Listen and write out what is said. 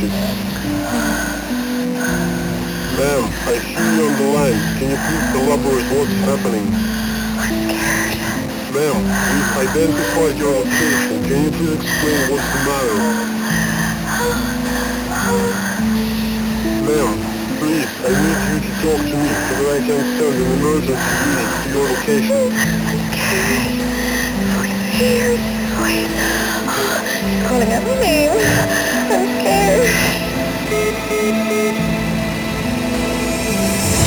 Ma'am, I see you on the line. Can you please elaborate what's happening? Ma'am, we've identified your location. Can you please explain what's the matter? Ma'am, please, I need you to talk to me so that I can send an emergency unit to your location. Scared. Wait. He's calling out my name. I'm scared.